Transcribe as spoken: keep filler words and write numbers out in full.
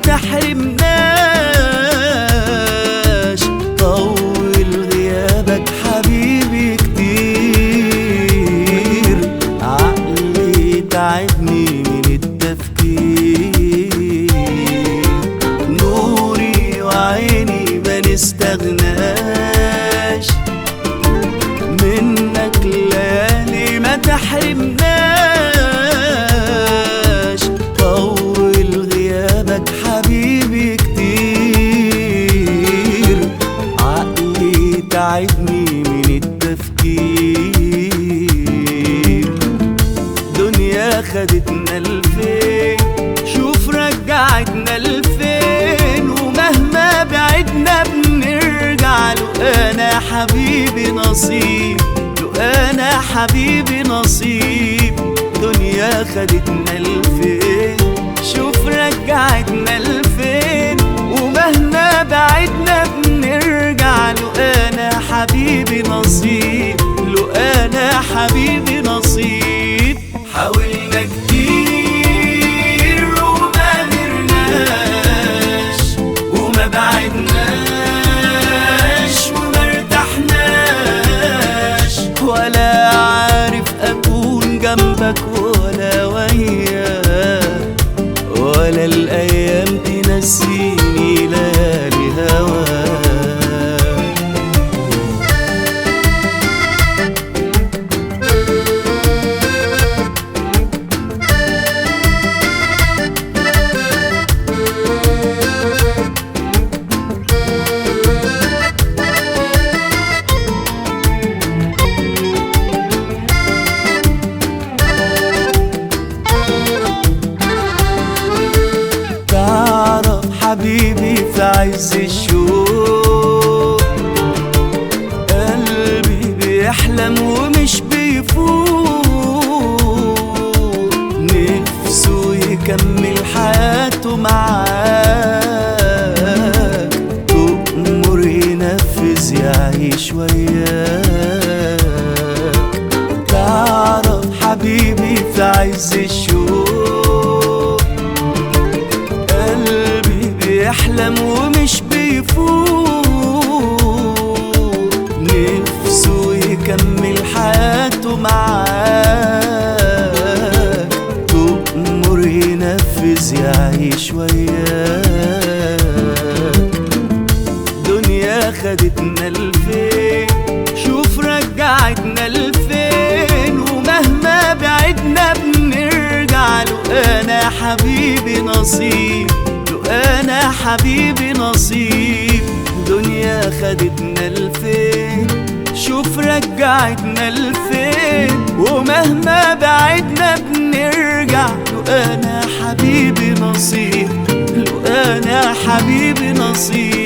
تحرمناش. طول غيابك حبيبي كتير، عقلي تعبني من التفكير. نوري وعيني ما نستغناش منك، ليالي ما تحرمناش. طول غيابك حبيبي كتير، عقلي تعبني من التفكير. دنيا خدتنا لفين، شوف رجعتنا لفين، ومهما بعدنا بنرجع له. انا حبيبي نصيب، له انا حبيبي نصيب. دنيا خدتنا لفين، شوف رجعتنا لفين، ومهما بعدنا بنرجع له. انا حبيبي نصيب، له انا حبيبي نصيب. حاولنا كتير وما قدرناش، وما بعدناش وما ارتحناش، ولا عارف اكون جنبك ولا وياك، ولا الايام تنسيني ليالي هواك. حبيبي في عز الشوق، قلبي بيحلم ومش بيفوق، نفسه يكمل حياته معاك، تؤمر ينفذ يعيش وياك. تعرف حبيبي في عز الشوق، بيحلم ومش بيفوق، نفسه يكمل حياته معاك، تؤمر ينفذ يعيش وياك. دنيا خدتنا لفين، شوف رجعتنا لفين، ومهما بعدنا بنرجع له. انا حبيبي نصيب، انا حبيبي نصيب. دنيا خدتنا لفين، شوف رجعتنا لفين، ومهما بعدنا بنرجع له. انا حبيبي نصيب، له انا حبيبي نصيب.